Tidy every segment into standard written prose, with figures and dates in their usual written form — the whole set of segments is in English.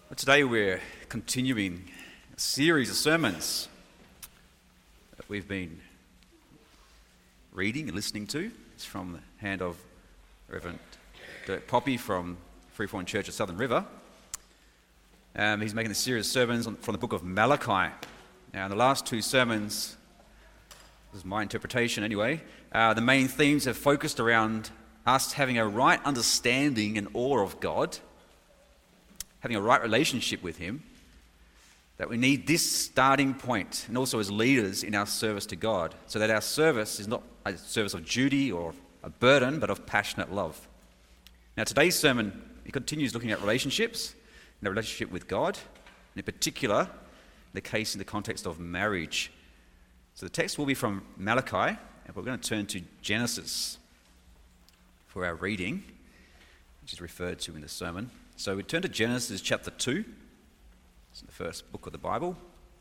Today we're continuing a series of sermons that we've been reading and listening to. It's from the hand of Reverend Dirk Poppy from Freeform Church of Southern River. He's making a series of sermons from the book of Malachi. Now, in the last two sermons, this is my interpretation anyway, the main themes have focused around us having a right understanding and awe of God, having a right relationship with Him, that we need this starting point, and also as leaders in our service to God, so that our service is not a service of duty or a burden, but of passionate love. Now, today's sermon, it continues looking at relationships, and the relationship with God, and in particular, the case in the context of marriage. So the text will be from Malachi, and we're going to turn to Genesis for our reading, which is referred to in the sermon. So we turn to Genesis chapter 2. It's the first book of the Bible.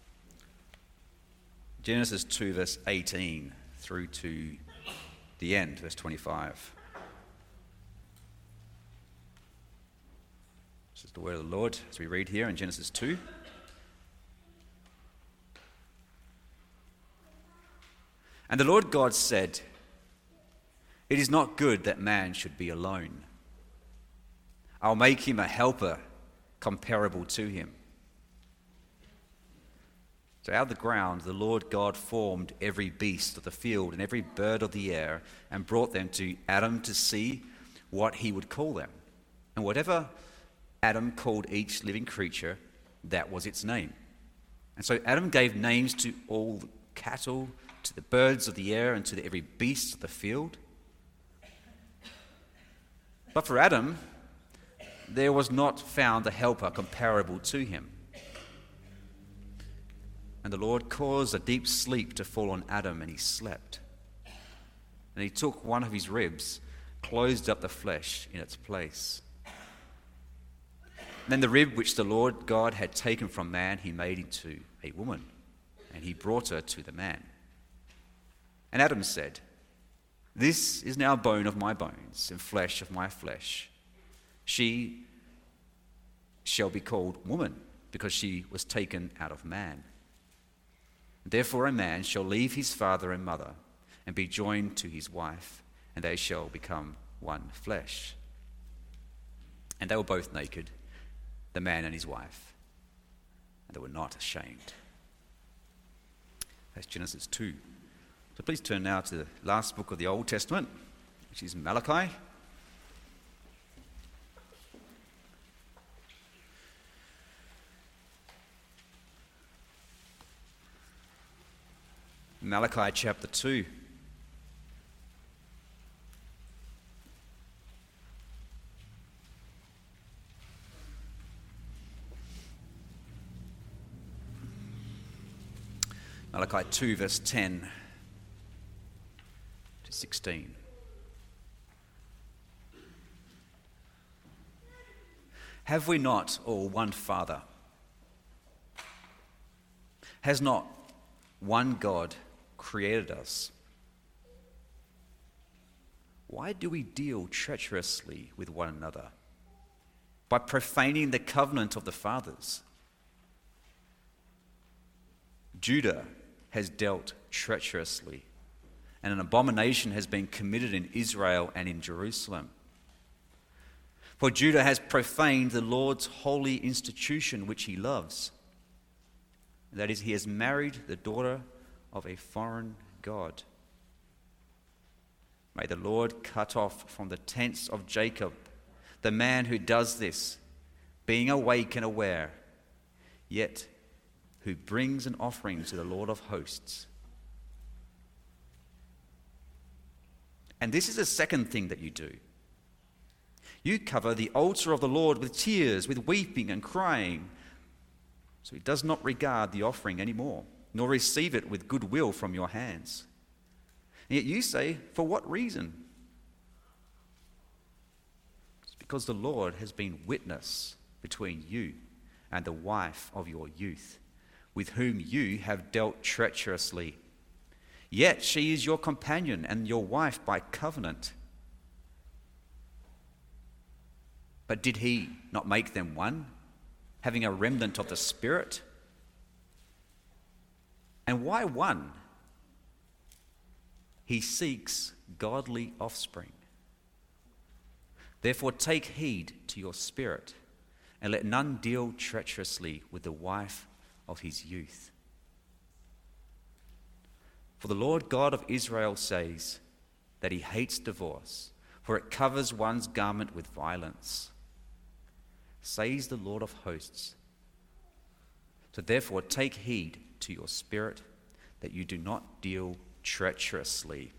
Genesis 2, verse 18 through to the end, verse 25. This is the word of the Lord as we read here in Genesis 2. And the Lord God said, "It is not good that man should be alone. I'll make him a helper comparable to him." So out of the ground the Lord God formed every beast of the field and every bird of the air and brought them to Adam to see what he would call them. And whatever Adam called each living creature, that was its name. And so Adam gave names to all the cattle, to the birds of the air, and to every beast of the field. But for Adam, there was not found a helper comparable to him. And the Lord caused a deep sleep to fall on Adam, and he slept. And he took one of his ribs, closed up the flesh in its place. And then the rib which the Lord God had taken from man, he made into a woman, and he brought her to the man. And Adam said, "This is now bone of my bones and flesh of my flesh. She shall be called woman, because she was taken out of man. Therefore a man shall leave his father and mother and be joined to his wife, and they shall become one flesh." And they were both naked, the man and his wife, and they were not ashamed. That's Genesis 2. So please turn now to the last book of the Old Testament, which is Malachi. Malachi chapter 2. Malachi 2, verse 10 to 16. Have we not all one Father? Has not one God created us? Why do we deal treacherously with one another by profaning the covenant of the fathers? Judah has dealt treacherously, and an abomination has been committed in Israel and in Jerusalem. For Judah has profaned the Lord's holy institution which he loves. That is, he has married the daughter of a foreign god. May the Lord cut off from the tents of Jacob the man who does this, being awake and aware, yet who brings an offering to the Lord of hosts. And this is the second thing that you do. You cover the altar of the Lord with tears, with weeping and crying. So he does not regard the offering anymore, nor receive it with good will from your hands. And yet you say, for what reason? It's because the Lord has been witness between you and the wife of your youth, with whom you have dealt treacherously. Yet she is your companion and your wife by covenant. But did he not make them one? having a remnant of the Spirit. And why one? He seeks godly offspring. Therefore take heed to your spirit, and let none deal treacherously with the wife of his youth. For the Lord God of Israel says that he hates divorce, for it covers one's garment with violence, says the Lord of hosts. So therefore take heed to your spirit, that you do not deal treacherously.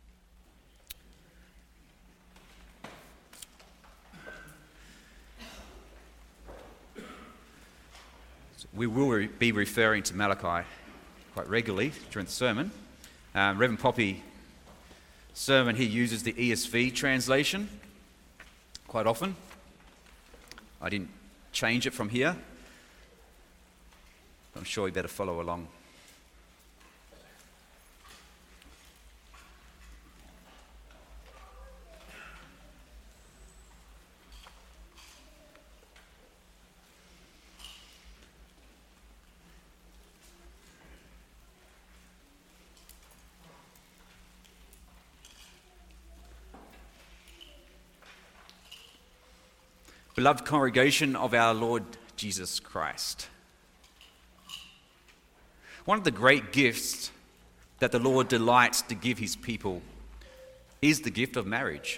We will be referring to Malachi quite regularly during the sermon. Reverend Poppy's sermon, he uses the ESV translation quite often. I didn't change it from here, but I'm sure you better follow along. Beloved congregation of our Lord Jesus Christ, one of the great gifts that the Lord delights to give his people is the gift of marriage.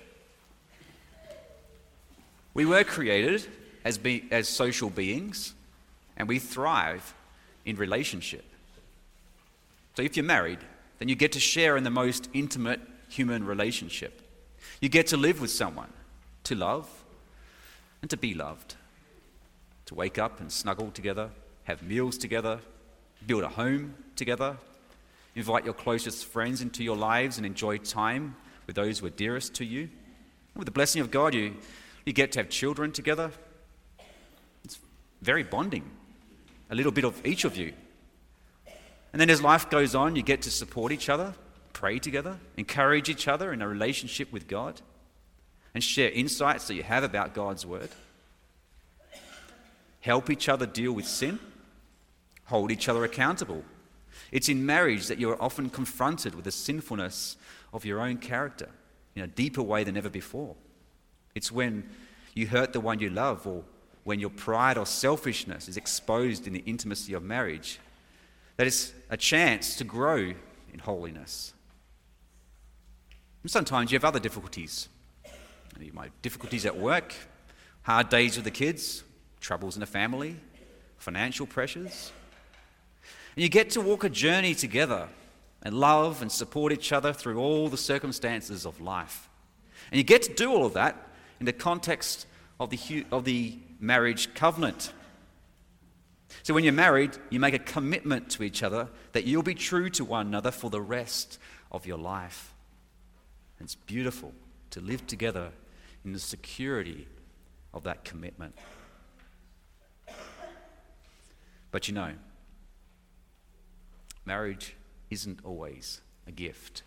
We were created as social beings, and we thrive in relationship. So if you're married, then you get to share in the most intimate human relationship. You get to live with someone, to love, and to be loved, to wake up and snuggle together, have meals together, build a home together, invite your closest friends into your lives and enjoy time with those who are dearest to you. And with the blessing of God, you get to have children together. It's very bonding, a little bit of each of you. And then as life goes on, you get to support each other, pray together, encourage each other in a relationship with God, and share insights that you have about God's word. Help each other deal with sin. Hold each other accountable. It's in marriage that you're often confronted with the sinfulness of your own character in a deeper way than ever before. It's when you hurt the one you love, or when your pride or selfishness is exposed in the intimacy of marriage, that it's a chance to grow in holiness. And sometimes you have other difficulties. You might have difficulties at work, hard days with the kids, troubles in the family, financial pressures. And you get to walk a journey together and love and support each other through all the circumstances of life. And you get to do all of that in the context of the marriage covenant. So when you're married, you make a commitment to each other that you'll be true to one another for the rest of your life. And it's beautiful to live together in the security of that commitment. But you know, marriage isn't always a gift.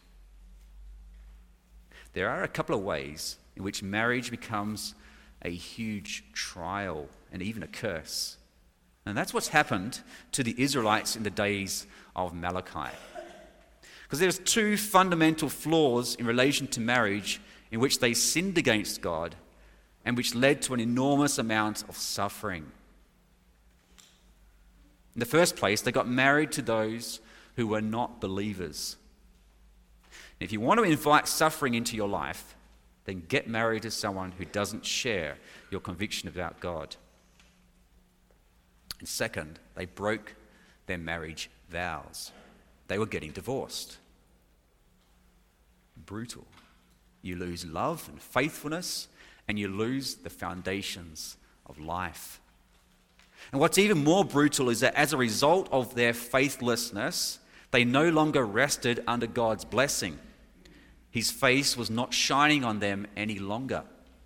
There are a couple of ways in which marriage becomes a huge trial and even a curse. And that's what's happened to the Israelites in the days of Malachi. Because there's two fundamental flaws in relation to marriage in which they sinned against God and which led to an enormous amount of suffering. In the first place, they got married to those who were not believers. And if you want to invite suffering into your life, then get married to someone who doesn't share your conviction about God. And second, they broke their marriage vows. They were getting divorced. Brutal. You lose love and faithfulness, and you lose the foundations of life. And what's even more brutal is that as a result of their faithlessness, they no longer rested under God's blessing. His face was not shining on them any longer.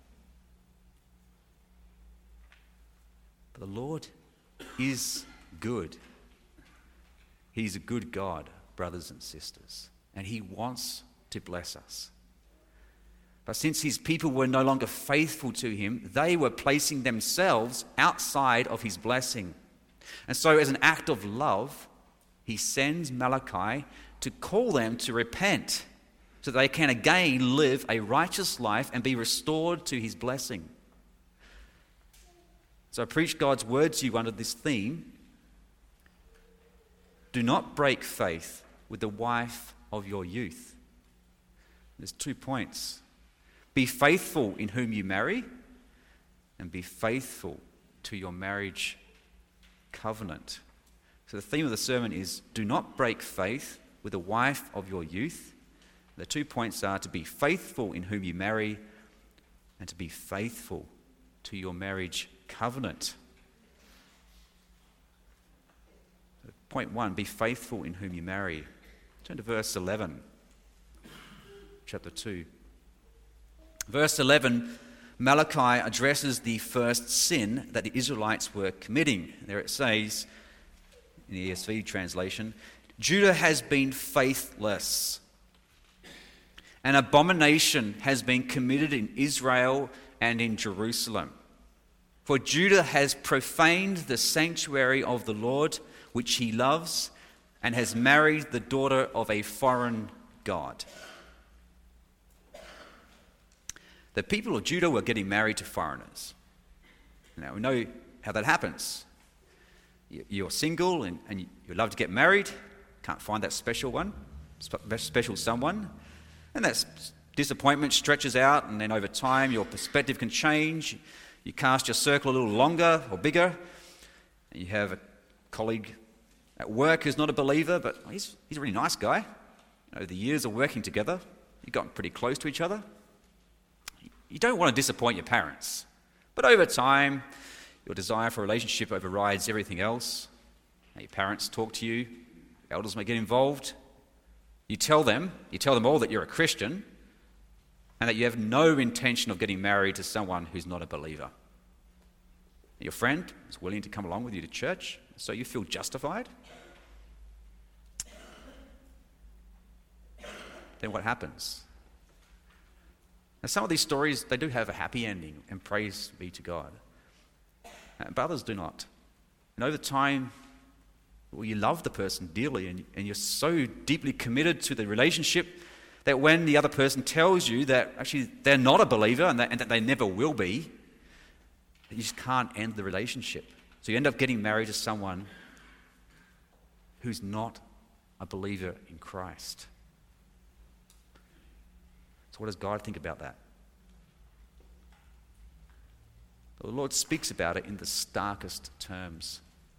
But the Lord is good. He's a good God, brothers and sisters, and he wants to bless us. But since his people were no longer faithful to him, they were placing themselves outside of his blessing. And so as an act of love, he sends Malachi to call them to repent so that they can again live a righteous life and be restored to his blessing. So I preach God's word to you under this theme. Do not break faith with the wife of your youth. There's 2 points. Be faithful in whom you marry, and be faithful to your marriage covenant. So the theme of the sermon is do not break faith with the wife of your youth. The 2 points are to be faithful in whom you marry and to be faithful to your marriage covenant. Point 1, be faithful in whom you marry. Turn to verse 11, chapter 2. Verse 11, Malachi addresses the first sin that the Israelites were committing. There it says, in the ESV translation, Judah has been faithless. An abomination has been committed in Israel and in Jerusalem. For Judah has profaned the sanctuary of the Lord, which he loves, and has married the daughter of a foreign god. The people of Judah were getting married to foreigners. Now, we know how that happens. You're single and you love to get married, can't find that special one, special someone, and that disappointment stretches out, and then over time your perspective can change. You cast your circle a little longer or bigger, and you have a colleague at work who's not a believer, but he's a really nice guy. Over the years of working together, you've gotten pretty close to each other. You don't want to disappoint your parents, but over time, your desire for a relationship overrides everything else. Now, your parents talk to you, elders may get involved. You tell them all that you're a Christian and that you have no intention of getting married to someone who's not a believer. Your friend is willing to come along with you to church, so you feel justified. Then what happens? Now, some of these stories, they do have a happy ending, and praise be to God. But others do not. And over time, you love the person dearly, and you're so deeply committed to the relationship that when the other person tells you that actually they're not a believer and that they never will be, you just can't end the relationship. So you end up getting married to someone who's not a believer in Christ. So what does God think about that? The Lord speaks about it in the starkest terms.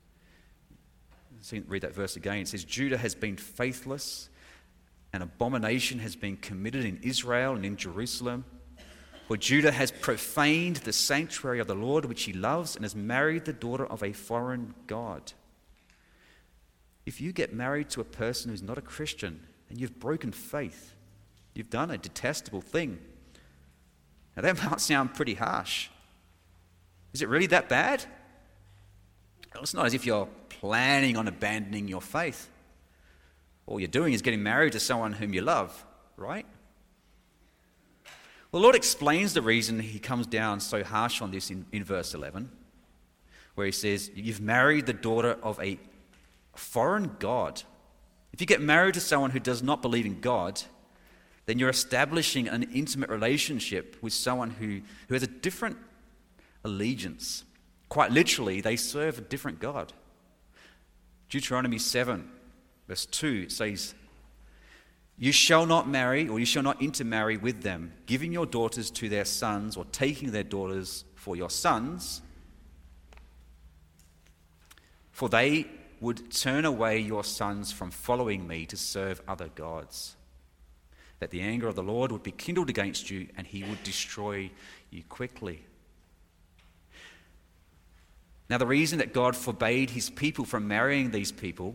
Read that verse again. It says, Judah has been faithless, an abomination has been committed in Israel and in Jerusalem. For Judah has profaned the sanctuary of the Lord, which he loves, and has married the daughter of a foreign god. If you get married to a person who's not a Christian, then you've broken faith. You've done a detestable thing. Now that might sound pretty harsh. Is it really that bad? Well, it's not as if you're planning on abandoning your faith. All you're doing is getting married to someone whom you love, right? Well, the Lord explains the reason he comes down so harsh on this in verse 11, where he says, you've married the daughter of a foreign god. If you get married to someone who does not believe in God, then you're establishing an intimate relationship with someone who has a different allegiance. Quite literally, they serve a different God. Deuteronomy 7, verse 2, it says, you shall not marry, or you shall not intermarry with them, giving your daughters to their sons, or taking their daughters for your sons, for they would turn away your sons from following me to serve other gods, that the anger of the Lord would be kindled against you, and he would destroy you quickly. Now, the reason that God forbade his people from marrying these people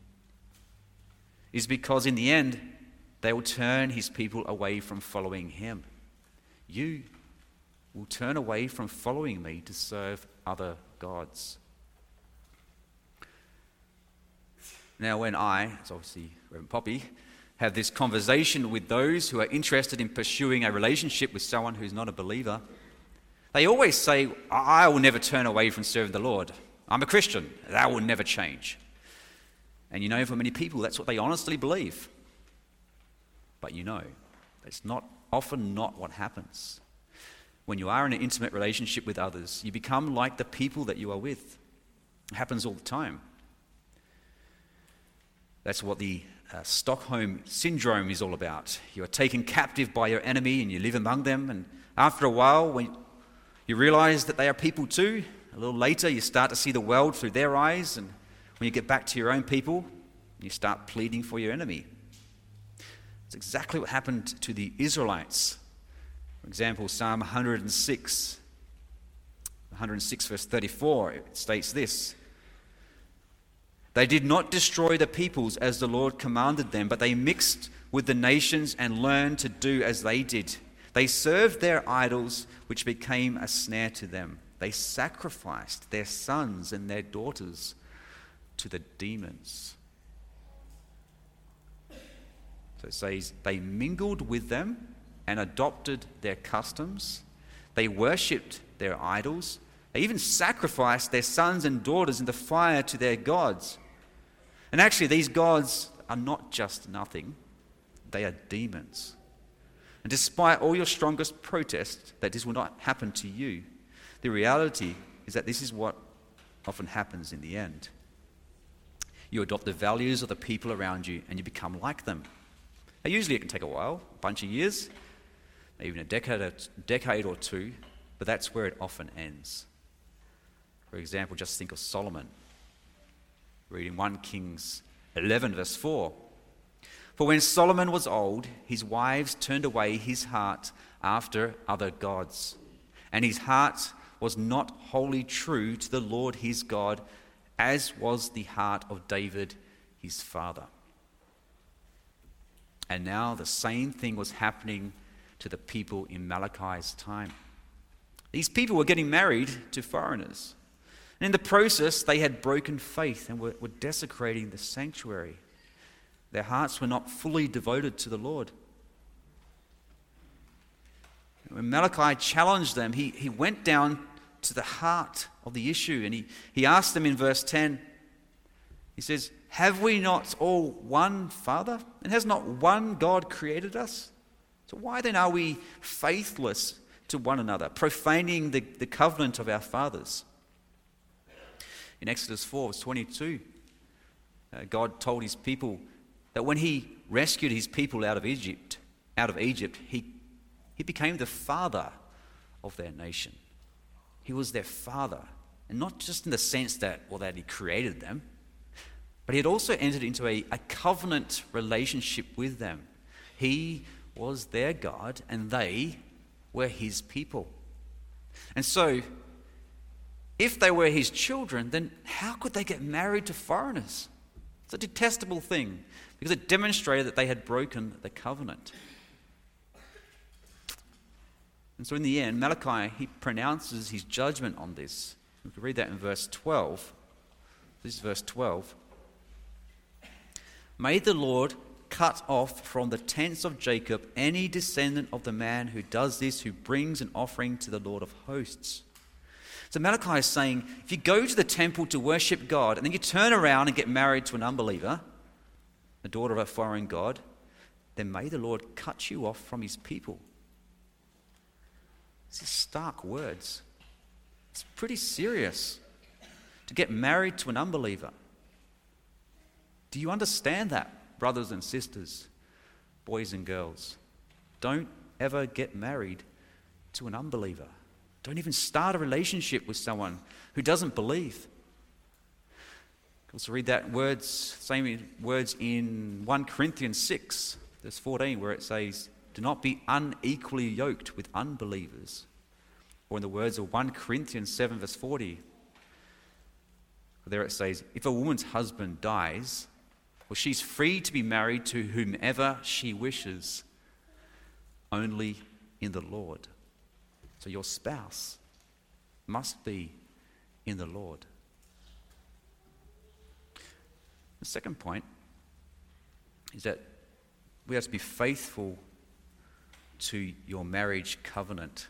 is because in the end, they will turn his people away from following him. You will turn away from following me to serve other gods. Now, when it's obviously Reverend Poppy, have this conversation with those who are interested in pursuing a relationship with someone who's not a believer, they always say, I will never turn away from serving the Lord. I'm a Christian. That will never change. And you know, for many people, that's what they honestly believe. But you know, it's often not what happens. When you are in an intimate relationship with others, you become like the people that you are with. It happens all the time. That's what the Stockholm Syndrome is all about. You are taken captive by your enemy and you live among them. And after a while, when you realize that they are people too, a little later you start to see the world through their eyes. And when you get back to your own people, you start pleading for your enemy. It's exactly what happened to the Israelites. For example, Psalm 106 verse 34, it states this: "They did not destroy the peoples as the Lord commanded them, but they mixed with the nations and learned to do as they did. They served their idols, which became a snare to them. They sacrificed their sons and their daughters to the demons." So it says, they mingled with them and adopted their customs. They worshipped their idols. They even sacrificed their sons and daughters in the fire to their gods. And actually, these gods are not just nothing. They are demons. And despite all your strongest protest that this will not happen to you, the reality is that this is what often happens in the end. You adopt the values of the people around you and you become like them. Now, usually it can take a while, a bunch of years, maybe even a decade or two, but that's where it often ends. For example, just think of Solomon. Reading 1 Kings 11 verse 4. "For when Solomon was old, his wives turned away his heart after other gods, and his heart was not wholly true to the Lord his God, as was the heart of David his father." And now the same thing was happening to the people in Malachi's time. These people were getting married to foreigners. And in the process, they had broken faith and were desecrating the sanctuary. Their hearts were not fully devoted to the Lord. When Malachi challenged them, he went down to the heart of the issue, and he asked them in verse 10, he says, "Have we not all one Father? And has not one God created us? So why then are we faithless to one another, profaning the covenant of our fathers?" In Exodus 4 verse 22, God told his people that when he rescued his people out of Egypt, he became the father of their nation. He was their father, and not just in the sense that he created them, but he had also entered into a covenant relationship with them. He was their God, and they were his people. And so, if they were his children, then how could they get married to foreigners? It's a detestable thing, because it demonstrated that they had broken the covenant. And so in the end, Malachi, he pronounces his judgment on this. We can read that in verse 12. This is verse 12. "May the Lord cut off from the tents of Jacob any descendant of the man who does this, who brings an offering to the Lord of hosts." So Malachi is saying, if you go to the temple to worship God and then you turn around and get married to an unbeliever, the daughter of a foreign god, then may the Lord cut you off from his people. These are stark words. It's pretty serious to get married to an unbeliever. Do you understand that, brothers and sisters, boys and girls? Don't ever get married to an unbeliever. Don't even start a relationship with someone who doesn't believe. Also read that same words in 1 Corinthians 6, verse 14, where it says, "Do not be unequally yoked with unbelievers." Or in the words of 1 Corinthians 7, verse 40, there it says, "If a woman's husband dies, well, she's free to be married to whomever she wishes, only in the Lord." So your spouse must be in the Lord. The second point is that we are to be faithful to your marriage covenant.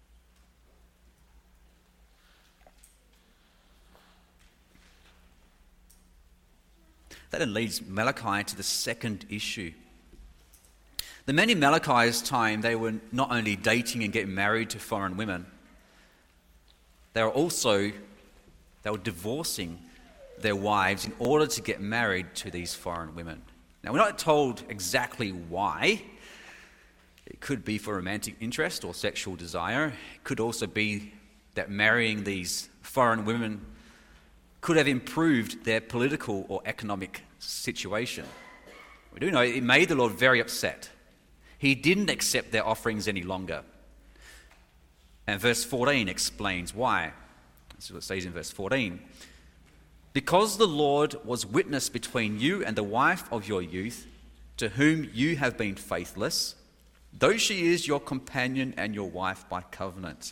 That then leads Malachi to the second issue. The men in Malachi's time, they were not only dating and getting married to foreign women, they were divorcing their wives in order to get married to these foreign women. Now, we're not told exactly why. It could be for romantic interest or sexual desire. It could also be that marrying these foreign women could have improved their political or economic situation. We do know it made the Lord very upset. He didn't accept their offerings any longer. And verse 14 explains why. This is what it says in verse 14. Because the Lord was witness between you and the wife of your youth, to whom you have been faithless, though she is your companion and your wife by covenant.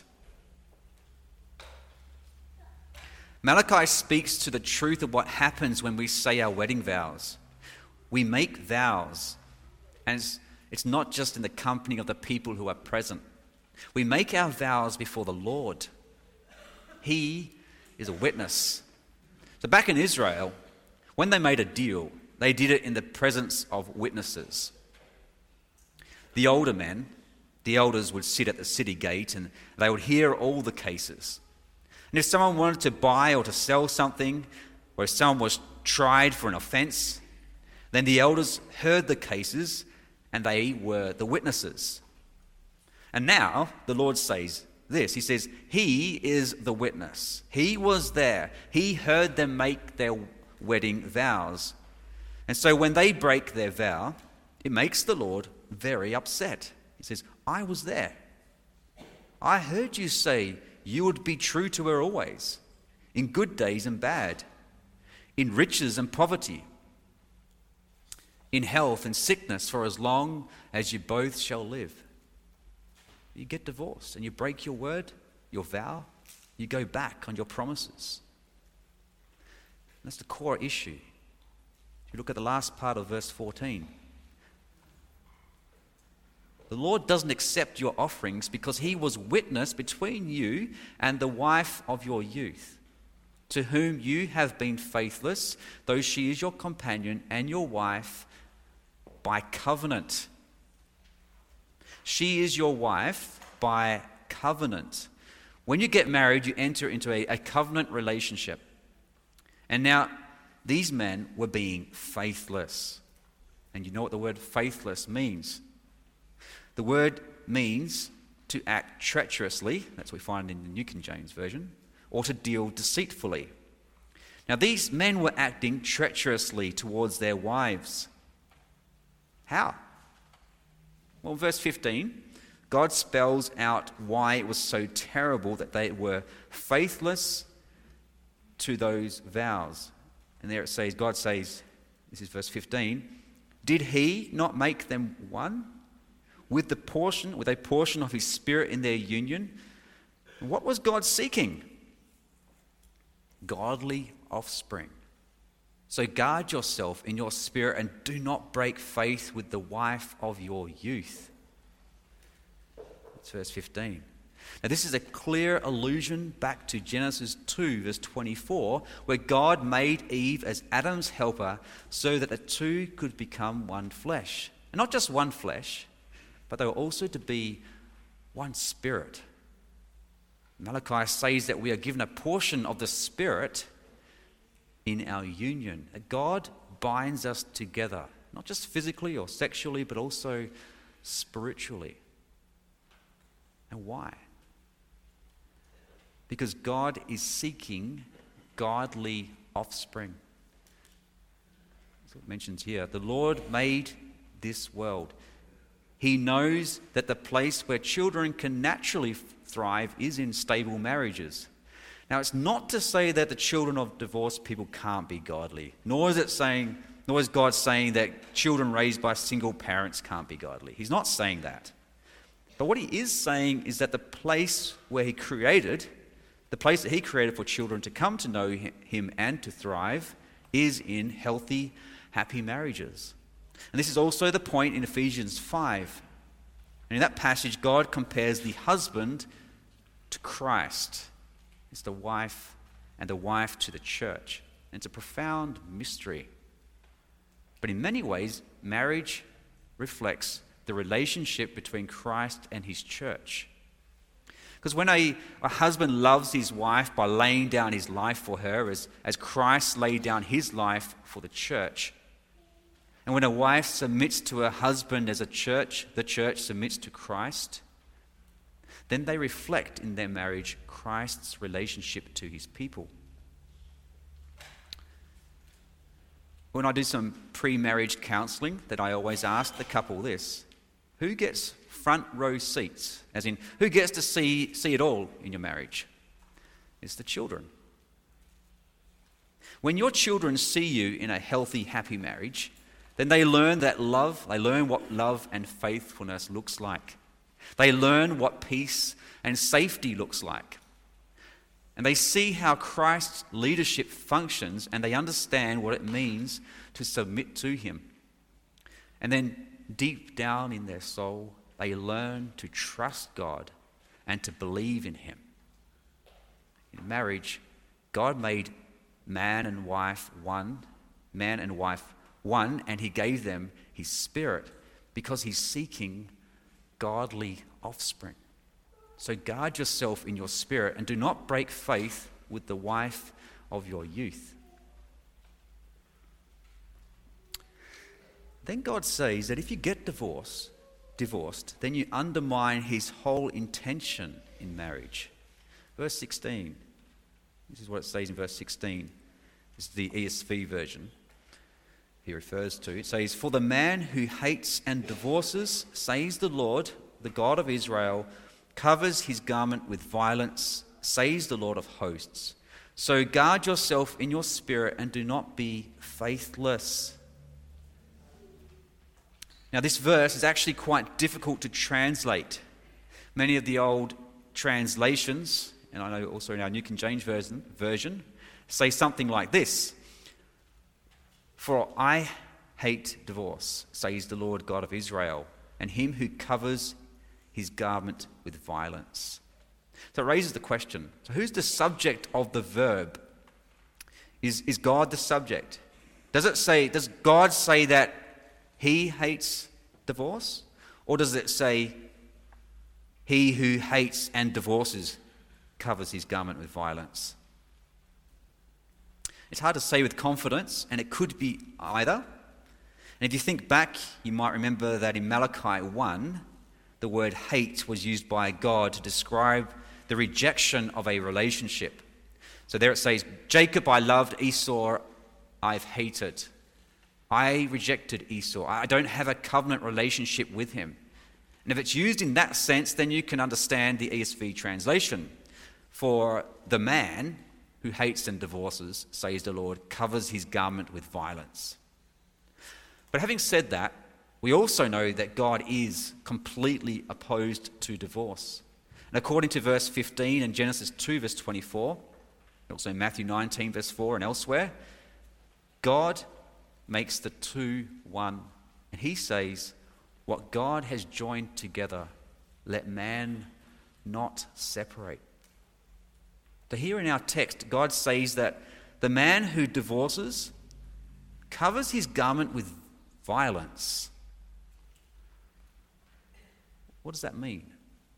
Malachi speaks to the truth of what happens when we say our wedding vows. We make vows, and it's not just in the company of the people who are present. We make our vows before the Lord. He is a witness. So back in Israel, when they made a deal, they did it in the presence of witnesses. The older men, the elders, would sit at the city gate and they would hear all the cases. And if someone wanted to buy or to sell something, or if someone was tried for an offence, then the elders heard the cases and they were the witnesses. And now the Lord says this. He says, He is the witness. He was there. He heard them make their wedding vows. And so when they break their vow, it makes the Lord very upset. He says, I was there. I heard you say you would be true to her always, in good days and bad, in riches and poverty, in health and sickness, for as long as you both shall live. You get divorced and you break your word, your vow, you go back on your promises. That's the core issue. If you look at the last part of verse 14, the Lord doesn't accept your offerings because He was witness between you and the wife of your youth, to whom you have been faithless, though she is your companion and your wife by covenant. She is your wife by covenant. When you get married, you enter into a covenant relationship. And now, these men were being faithless. And you know what the word faithless means? The word means to act treacherously, that's what we find in the New King James Version, or to deal deceitfully. Now, these men were acting treacherously towards their wives. How? Well, verse 15, God spells out why it was so terrible that they were faithless to those vows. And there it says, God says, this is verse 15, did He not make them one with a portion of His Spirit in their union? What was God seeking? Godly offspring. So guard yourself in your spirit and do not break faith with the wife of your youth. That's verse 15. Now this is a clear allusion back to Genesis 2 verse 24, where God made Eve as Adam's helper so that the two could become one flesh. And not just one flesh, but they were also to be one spirit. Malachi says that we are given a portion of the Spirit in our union. God binds us together, not just physically or sexually, but also spiritually. And why? Because God is seeking godly offspring. That's what it mentions here. The Lord made this world. He knows that the place where children can naturally thrive is in stable marriages. Now, it's not to say that the children of divorced people can't be godly, nor is God saying that children raised by single parents can't be godly. He's not saying that. But what He is saying is that the place where He created, the place that He created for children to come to know Him and to thrive, is in healthy, happy marriages. And this is also the point in Ephesians 5. And in that passage, God compares the husband to Christ. It's the wife, and the wife to the church. And it's a profound mystery. But in many ways, marriage reflects the relationship between Christ and his church. Because when a husband loves his wife by laying down his life for her, as Christ laid down his life for the church, and when a wife submits to her husband as the church submits to Christ, then they reflect in their marriage Christ's relationship to his people. When I do some pre-marriage counselling, that I always ask the couple this: who gets front row seats? As in, who gets to see it all in your marriage? It's the children. When your children see you in a healthy, happy marriage, then they learn what love and faithfulness looks like. They learn what peace and safety looks like. And they see how Christ's leadership functions, and they understand what it means to submit to him. And then deep down in their soul, they learn to trust God and to believe in him. In marriage, God made man and wife one, and he gave them his Spirit because he's seeking godly offspring. So guard yourself in your spirit and do not break faith with the wife of your youth. Then God says that if you get divorced, then you undermine his whole intention in marriage. Verse 16. This is what it says in verse 16. This is the ESV version he refers to. It says, "For the man who hates and divorces, says the Lord, the God of Israel, covers his garment with violence, says the Lord of hosts. So guard yourself in your spirit and do not be faithless." Now this verse is actually quite difficult to translate. Many of the old translations, and I know also in our New King James version, say something like this: "For I hate divorce, says the Lord God of Israel, and him who covers his garment with violence." So it raises the question, so who's the subject of the verb? Is God the subject? Does God say that he hates divorce? Or does it say he who hates and divorces covers his garment with violence? It's hard to say with confidence, and it could be either. And if you think back, you might remember that in Malachi 1, the word hate was used by God to describe the rejection of a relationship. So there it says, "Jacob I loved, Esau I've hated." I rejected Esau. I don't have a covenant relationship with him. And if it's used in that sense, then you can understand the ESV translation. "For the man who hates and divorces, says the Lord, covers his garment with violence." But having said that, we also know that God is completely opposed to divorce. And according to verse 15 and Genesis 2 verse 24, and also Matthew 19 verse 4 and elsewhere, God makes the two one. And he says, "What God has joined together, let man not separate." So here in our text, God says that the man who divorces covers his garment with violence. What does that mean?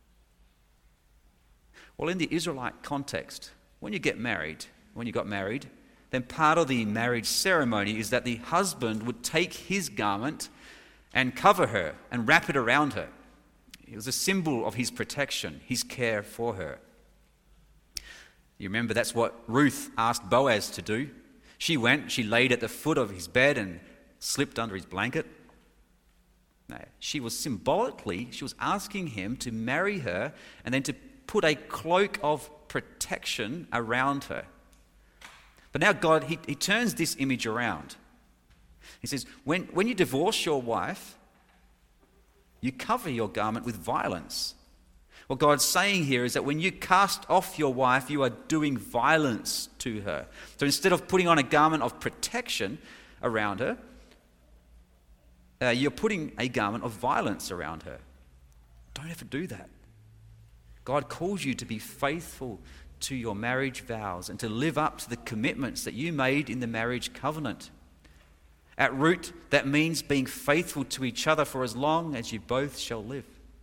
Well, in the Israelite context, when you got married, then part of the marriage ceremony is that the husband would take his garment and cover her and wrap it around her. It was a symbol of his protection, his care for her. You remember that's what Ruth asked Boaz to do. She laid at the foot of his bed and slipped under his blanket. No, she was asking him to marry her and then to put a cloak of protection around her. But now God, he turns this image around. He says, when you divorce your wife, you cover your garment with violence. What God's saying here is that when you cast off your wife, you are doing violence to her. So instead of putting on a garment of protection around her, you're putting a garment of violence around her. Don't ever do that. God calls you to be faithful to your marriage vows and to live up to the commitments that you made in the marriage covenant. At root, that means being faithful to each other for as long as you both shall live.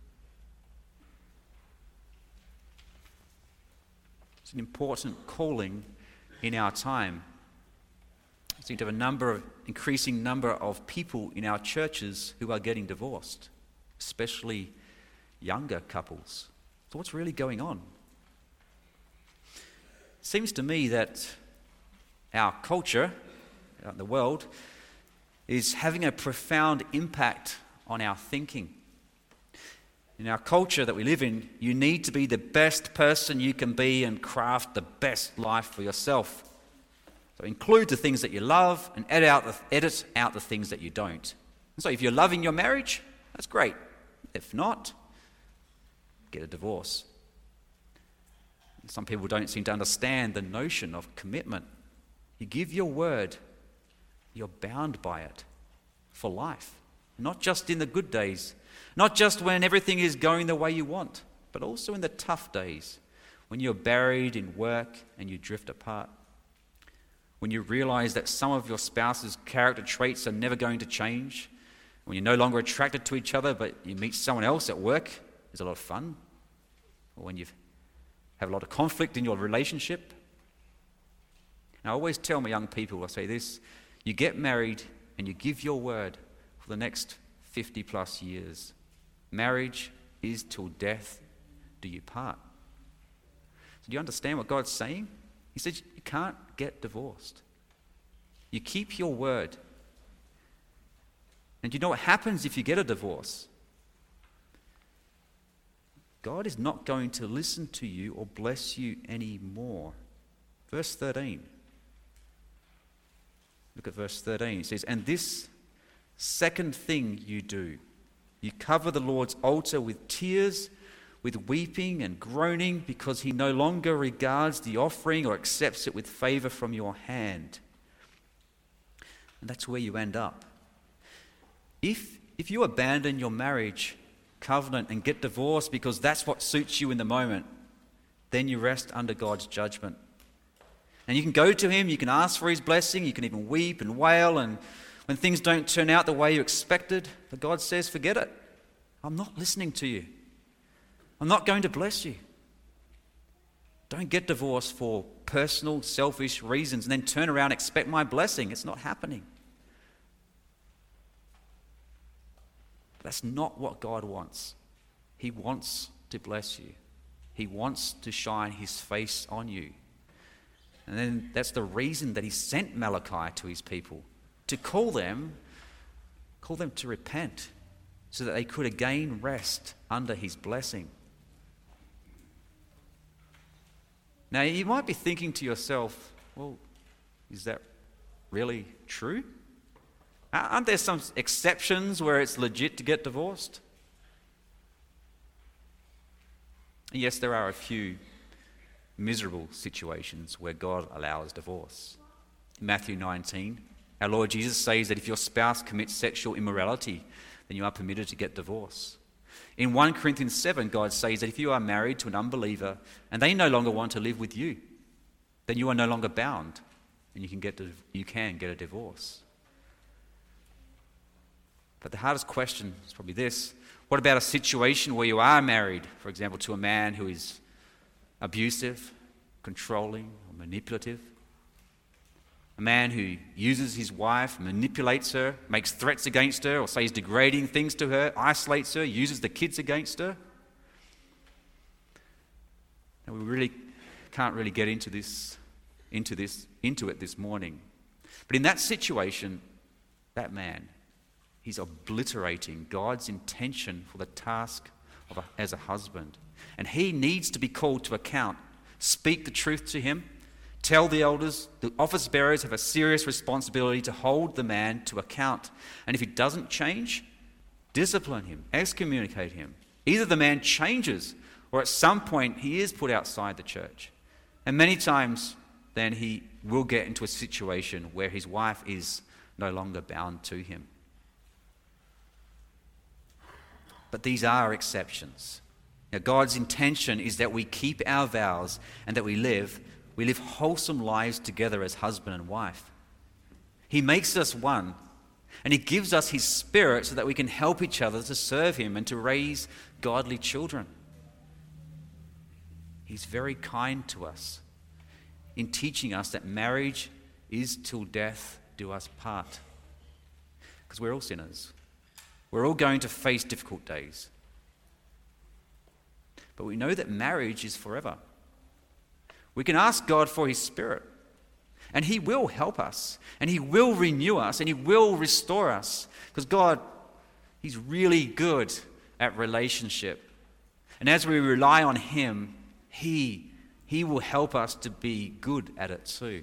It's an important calling in our time. We seem to have increasing number of people in our churches who are getting divorced, especially younger couples. So what's really going on? It seems to me that our culture, out in the world, is having a profound impact on our thinking. In our culture that we live in, you need to be the best person you can be and craft the best life for yourself. So include the things that you love and edit out the things that you don't. And so if you're loving your marriage, that's great. If not, get a divorce. Some people don't seem to understand the notion of commitment. You give your word, you're bound by it for life. Not just in the good days, not just when everything is going the way you want, but also in the tough days, when you're buried in work and you drift apart. When you realize that some of your spouse's character traits are never going to change. When you're no longer attracted to each other, but you meet someone else at work, it's a lot of fun. Or when you have a lot of conflict in your relationship. And I always tell my young people, I say this, you get married and you give your word for the next 50 plus years. Marriage is till death do you part. So do you understand what God's saying? He says you can't get divorced. You keep your word. And you know what happens if you get a divorce? God is not going to listen to you or bless you anymore. Verse 13. Look at verse 13. It says, and this second thing you do, you cover the Lord's altar with tears, with weeping and groaning, because he no longer regards the offering or accepts it with favor from your hand. And that's where you end up. If you abandon your marriage covenant and get divorced because that's what suits you in the moment, then you rest under God's judgment. And you can go to him, you can ask for his blessing, you can even weep and wail, and when things don't turn out the way you expected, but God says, forget it. I'm not listening to you. I'm not going to bless you. Don't get divorced for personal, selfish reasons and then turn around and expect my blessing. It's not happening. That's not what God wants. He wants to bless you. He wants to shine his face on you. And then that's the reason that he sent Malachi to his people, to call them to repent so that they could again rest under his blessing. Now, you might be thinking to yourself, well, is that really true? Aren't there some exceptions where it's legit to get divorced? Yes, there are a few miserable situations where God allows divorce. In Matthew 19, our Lord Jesus says that if your spouse commits sexual immorality, then you are permitted to get divorce. In 1 Corinthians 7, God says that if you are married to an unbeliever and they no longer want to live with you, then you are no longer bound and you can get a divorce. But the hardest question is probably this. What about a situation where you are married, for example, to a man who is abusive, controlling, or manipulative? A man who uses his wife, manipulates her, makes threats against her, or says degrading things to her, isolates her, uses the kids against her. And we really can't really get into it this morning. But in that situation, that man, he's obliterating God's intention for the task as a husband. And he needs to be called to account. Speak the truth to him. Tell the elders, the office bearers have a serious responsibility to hold the man to account. And if he doesn't change, discipline him, excommunicate him. Either the man changes or at some point he is put outside the church. And many times then he will get into a situation where his wife is no longer bound to him. but these are exceptions. Now, God's intention is that we keep our vows and that we live wholesome lives together as husband and wife. He makes us one, and he gives us his Spirit so that we can help each other to serve him and to raise godly children. He's very kind to us in teaching us that marriage is till death do us part. Because we're all sinners. We're all going to face difficult days. But we know that marriage is forever. We can ask God for his Spirit, and he will help us, and he will renew us, and he will restore us. Because God, he's really good at relationship. And as we rely on him, he will help us to be good at it too.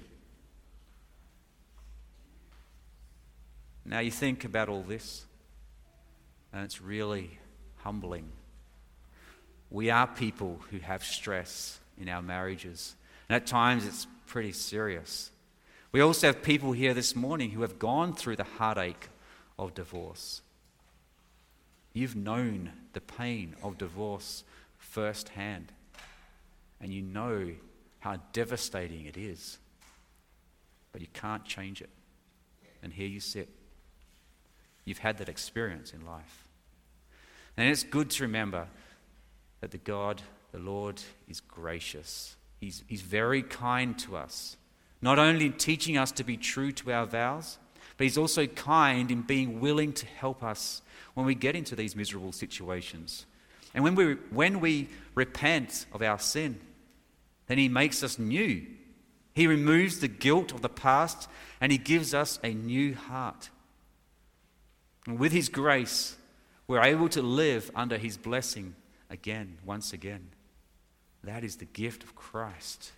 Now you think about all this, and it's really humbling. We are people who have stress in our marriages, and at times it's pretty serious. We also have people here this morning who have gone through the heartache of divorce. You've known the pain of divorce firsthand, and you know how devastating it is, but you can't change it. And here you sit. You've had that experience in life. And it's good to remember that the Lord, is gracious. He's very kind to us, not only in teaching us to be true to our vows, but he's also kind in being willing to help us when we get into these miserable situations. And when we repent of our sin, then he makes us new. He removes the guilt of the past, and he gives us a new heart. And with his grace, we're able to live under his blessing once again. That is the gift of Christ.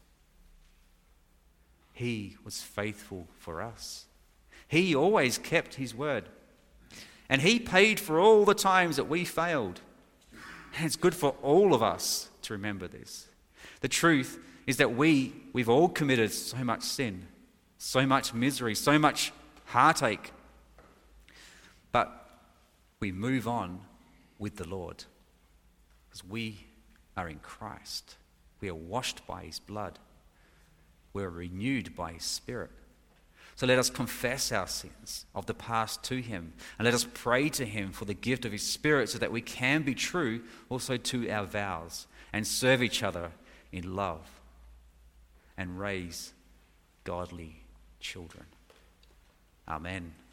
He was faithful for us. He always kept his word. And he paid for all the times that we failed. And it's good for all of us to remember this. The truth is that we've all committed so much sin, so much misery, so much heartache. But we move on with the Lord because we are in Christ. We are washed by his blood. We're renewed by his Spirit. So let us confess our sins of the past to him, and let us pray to him for the gift of his Spirit so that we can be true also to our vows and serve each other in love and raise godly children. Amen.